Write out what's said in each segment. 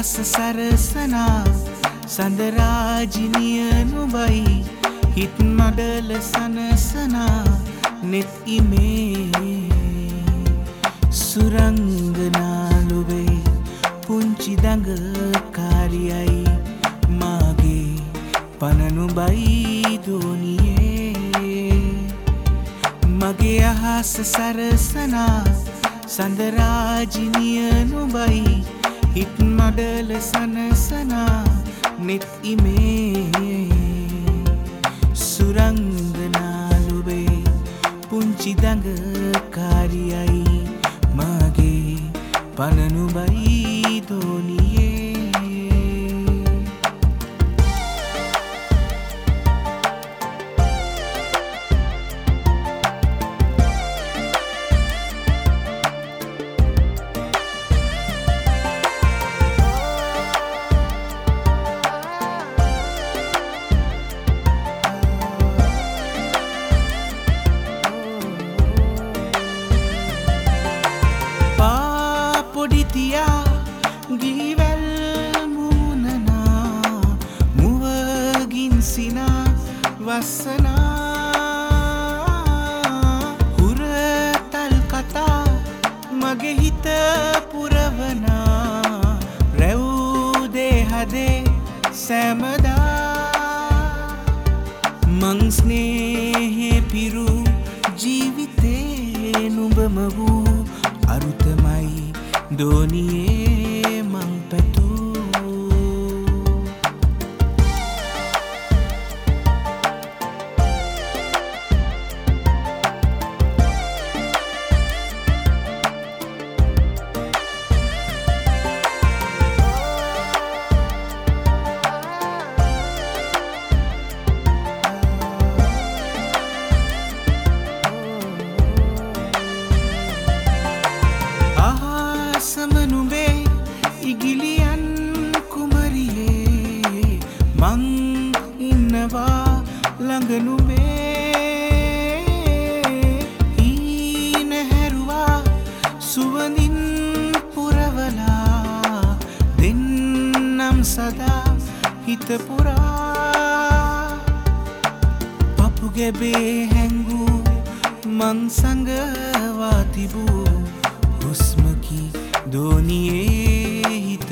අහස සරසනා සඳරාජිනිය නුඹයි හිත් මඩල සනසනා නෙත් ඉමේ සුරංගනාලුවේ පුංචි දඟකාරියයි මාගේ පන නුඹයි දෝනියේ මගේ අහස සරසනා සඳරාජිනිය නුඹයි හිත් මඩල සනසනා නෙත් ඉමේ සුරංගනාලුවේ පුංචි දඟකාරියයි මාගේ පන නුඹයි දෝනියේ පොඩිතියා ගිහිවැල් මුණනා මුවගින් සිනා වස්සනා හුරතල් කතා මගේ හිත පුරවනා රැවුදේ හදේ සැමදා මං ස්නේහේ පිරු ජීවිතේ නුඹම වූ අරුතමයි දෝනියේ මං පැතූ සමනුඹේ ඉගිලියන් කුමරියේ මං ඉන්නවා ළඟ නුඹේ හීන හැරුවා සුවඳින් පුරවලා දෙන්නම් සදා හිත පුරා පපු ගැබේ හැංගූ මං සඟවා තිබූ හුස්මකි දෝනියේ හිත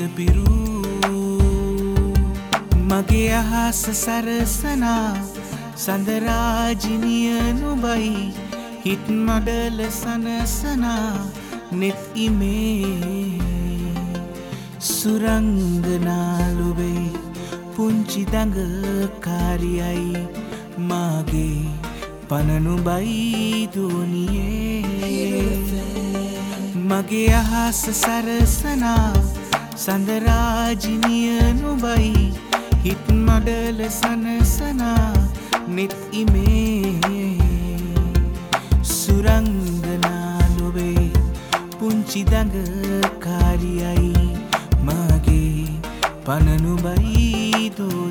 පිරූ මගේ අහස සරසනා සඳරාජිනිය නුඹයි හිත් මඩල සනසනා නෙත් ඉමේ සුරංගනාලුවේ පුංචි දඟකාරියයි මාගේ පන නුඹයි දෝනියේ මගේ අහස සරසනා සඳරාජිනිය නුඹයි හිත් මඩල සනසනා නෙත් ඉමේ සුරංගනාලුවේ පුංචි දඟකාරියයි මාගේ පන නුඹයි දෝනියේ